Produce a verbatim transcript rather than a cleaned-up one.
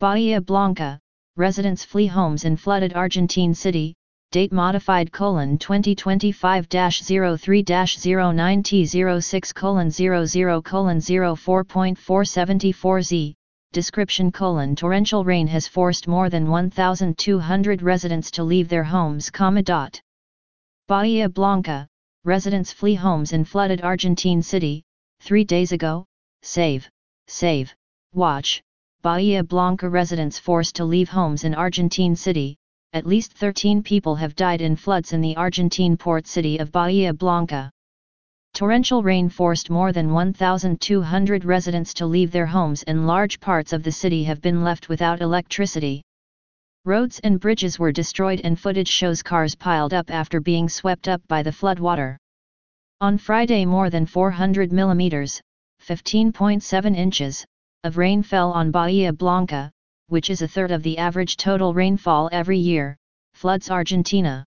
Bahia Blanca, residents flee homes in flooded Argentine city, date modified colon twenty twenty-five dash zero three dash zero nine T zero six colon zero zero colon zero four point four seven four Z, description colon torrential rain has forced more than one thousand two hundred residents to leave their homes, comma dot. Bahia Blanca, residents flee homes in flooded Argentine city, three days ago, save, save, watch. Bahia Blanca residents forced to leave homes in Argentine city, at least thirteen people have died in floods in the Argentine port city of Bahia Blanca. Torrential rain forced more than one thousand two hundred residents to leave their homes and large parts of the city have been left without electricity. Roads and bridges were destroyed and footage shows cars piled up after being swept up by the floodwater. On Friday more than four hundred millimeters, fifteen point seven inches, of rain fell on Bahia Blanca, which is a third of the average total rainfall every year, floods Argentina.